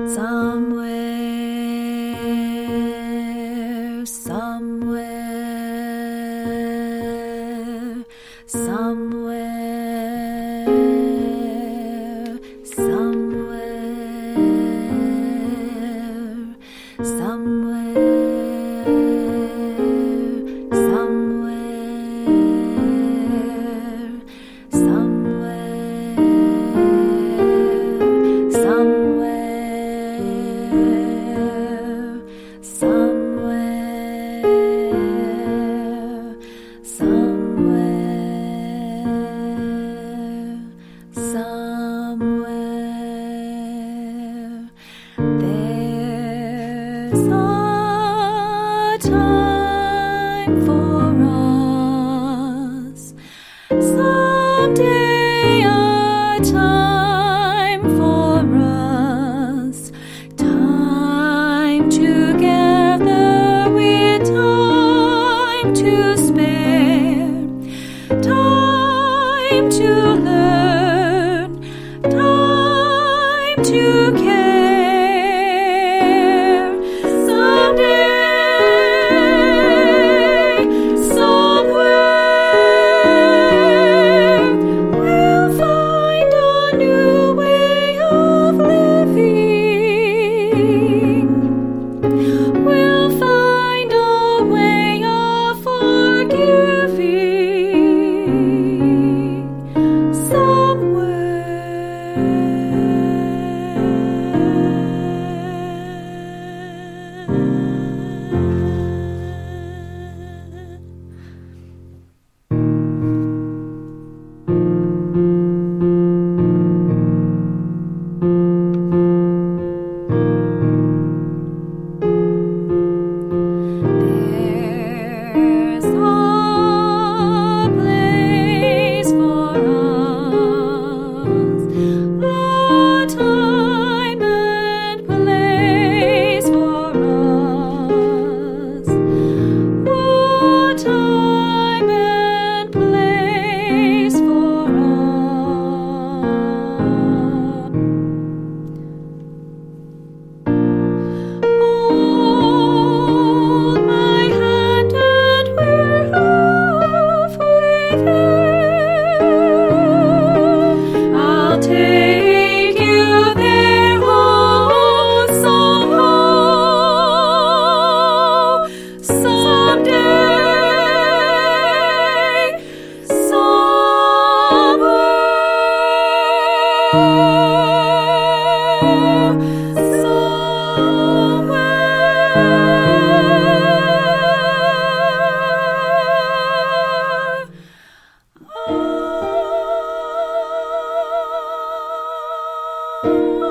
Somewhere, somewhere, somewhere, somewhere, somewhere, somewhere, somewhere, somewhere, somewhere, there's a time for us, someday a time for us, time together with time to spare, time to learn, time to care. Someday, somewhere, we'll find a new way of living. We'll find a way of forgiving. There's a place for us, a time and place for us, a time and place for us. Hold my hand and we're halfway there. I'll take you there, oh, somehow, someday, somewhere.